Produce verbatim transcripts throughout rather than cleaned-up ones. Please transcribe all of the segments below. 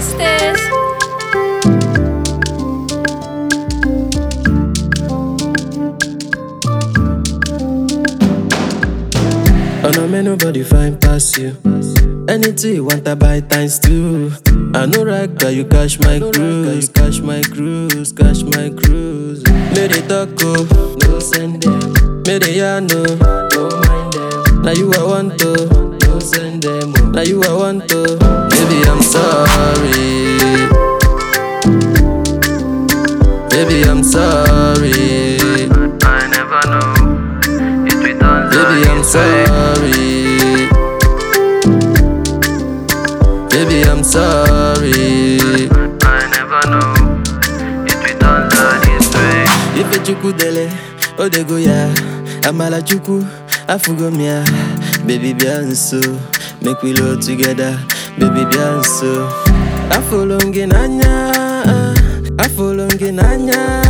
sisters. Oh no, man, nobody find past you. Anything you want, I buy times two. I know right, cause you catch my cruise, catch my cruise, catch my cruise. May they talk, oh, no send them. May they ya know, don't mind them. Now you I want to, no send them. Oh. Now you I want to, baby I'm sorry. Baby I'm sorry. I never know it will turn Baby I'm sorry. Baby, I'm sorry. I never know it will turn out this way. If it chuku dele, oh de go ya. Amala chuku, afugo mia. Baby, bianso, make we love together. Baby, bianso. I follow ngenanya, I follow ngenanya.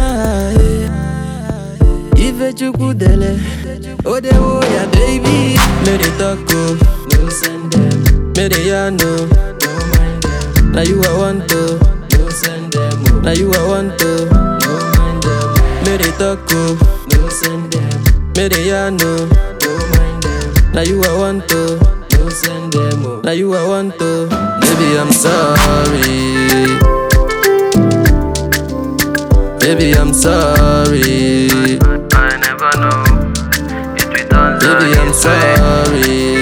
If it chuku dele, oh de go ya, baby. May they talk, oh, no send them. May they ya know. Now you I want to, no send them. Oh. Now you I want to, no mind them. May they talk, oh, no send them. May they ya know, no mind them. Now you I want to, no send them. Oh. Now you I want to, baby I'm sorry. Baby I'm sorry. I never know it will turn out Baby I'm this way. sorry.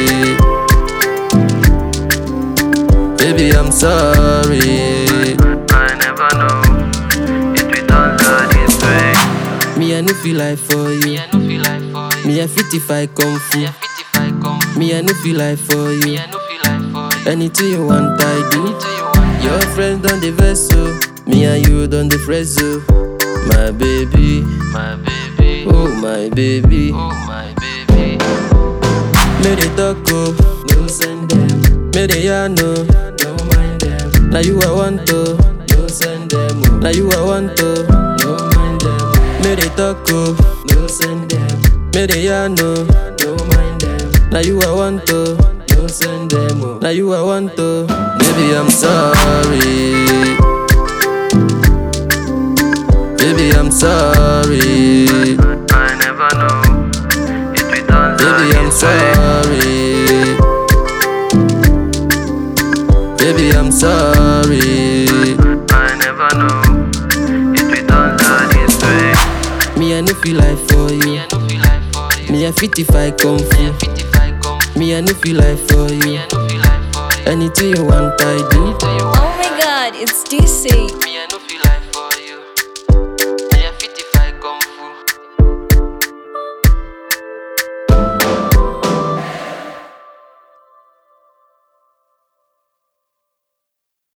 Baby, I'm sorry. I never know it will turn out this way. Me, I no feel like for you. Me, I fit if I come free. Me, I no feel like for you. Anything you want, I do. Your friends done the vessel. Me and you done the fresco. My baby, My baby, oh my baby. oh my baby. May they talk, oh, no send them. May they ya know, don't mind them. Now you I want to, no send them. Oh. Now you I want to, no mind them. May they talk, oh, no send them. May they ya know, don't mind them. Now you I want to, no send them. Oh. Now you I want to, baby I'm sorry. Baby I'm sorry. I never know it will turn out Baby I'm this way. sorry. Baby, I'm sorry. I never know it will turn out this way. Me, I no feel like for you. Me, I fit if I come free. Me, I no feel like for you. Anything you want, I do. Oh my god, it's D C. Me, I no feel